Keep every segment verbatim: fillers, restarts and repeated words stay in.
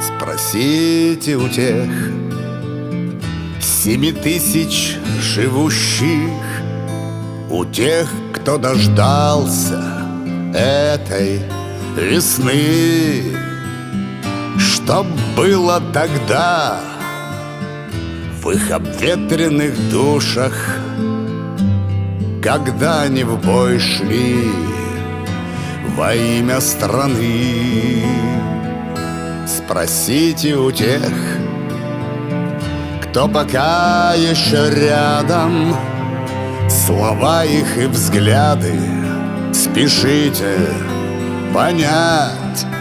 Спросите у тех семи тысяч живущих, у тех, кто дождался этой весны, что было тогда в их обветренных душах, когда они в бой шли во имя страны. Спросите у тех, кто пока еще рядом, слова их и взгляды спешите понять.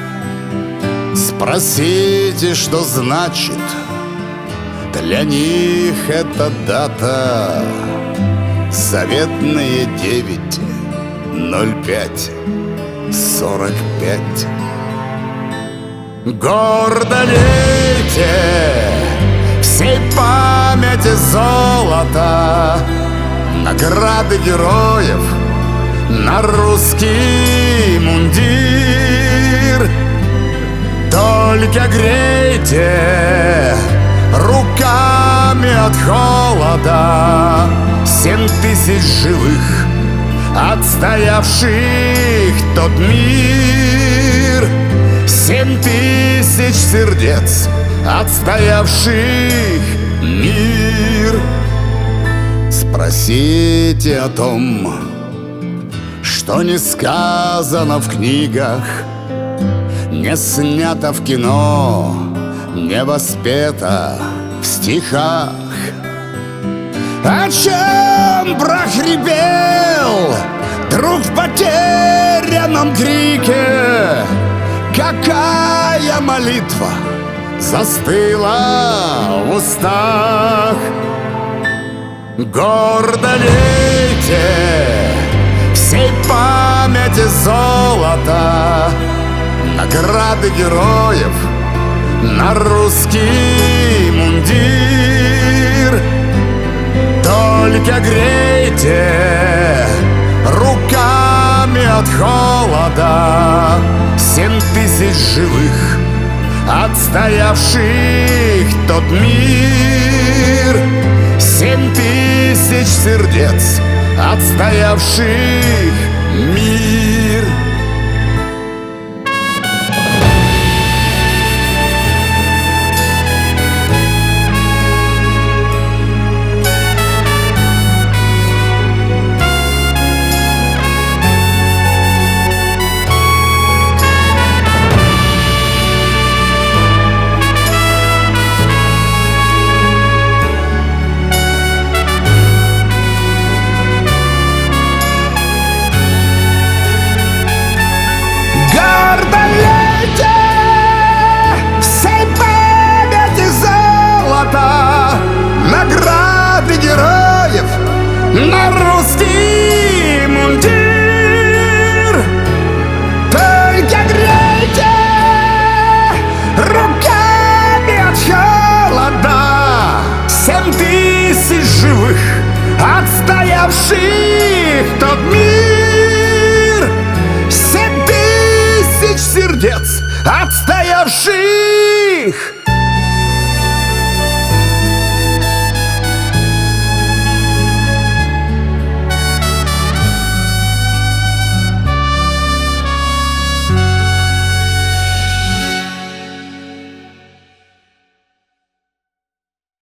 Спросите, что значит для них эта дата, заветные девять ноль пять сорок пять. Гордо лейте всей памяти золота, награды героев на русский мундир. Только грейте руками от холода семь тысяч живых, отстоявших тот мир. Семь тысяч сердец, отстоявших мир. Спросите о том, что не сказано в книгах, не снято в кино, не воспето в стихах. О чем прохрипел друг в потерянном крике? Какая молитва застыла в устах? Гордо лейте всей памяти золота, награды героев на русский мундир. Только грейте руками от холода семь тысяч живых, отстоявших тот мир. Семь тысяч сердец, отстоявших мир. Награды героев на русский мундир. Только грейте руками от холода семь тысяч живых, отстоявших тот мир. Семь тысяч сердец, отстоявших